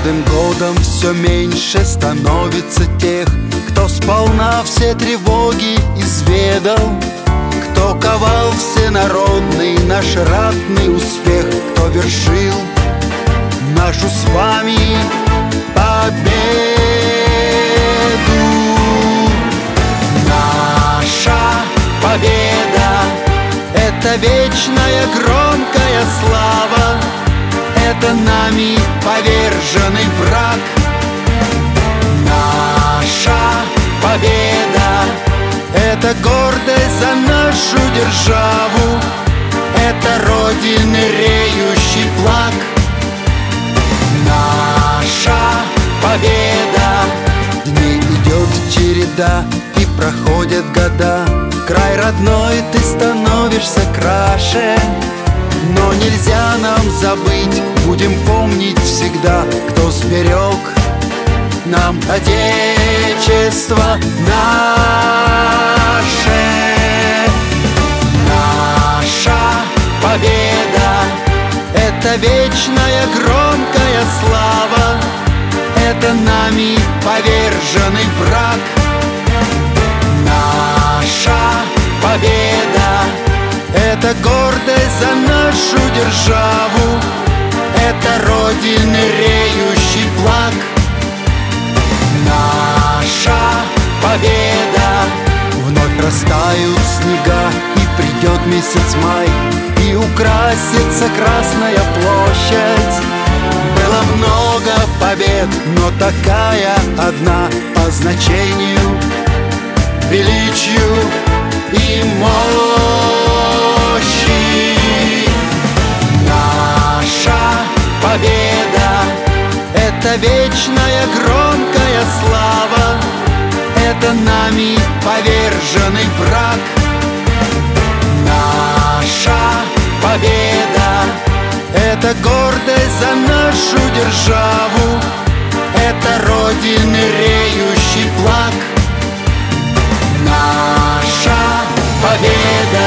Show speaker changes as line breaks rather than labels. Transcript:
каждым годом все меньше становится тех, кто сполна все тревоги изведал, кто ковал всенародный наш ратный успех, кто вершил нашу с вами победу. Наша победа — это вечная громкая слава, это нами поверженный враг. Наша победа — это гордость за нашу державу, это Родины реющий флаг. Наша победа. Дней идет череда и проходят года, край родной ты становишься краше. Но нельзя нам забыть, будем помнить всегда, кто сберег нам Отечество наше. Наша победа — это вечная громкая слава, это нами поверженный враг. Наша победа — это гордость за нашу державу, это Родины реющий флаг. Наша победа. Вновь растают снега, и придет месяц май, и украсится Красная площадь. Было много побед, но такая одна по значению, величию и мощи. Наша победа — это вечная громкая слава, это нами поверженный враг. Наша победа — это гордость за нашу державу, это Родины реющий флаг. Наша победа.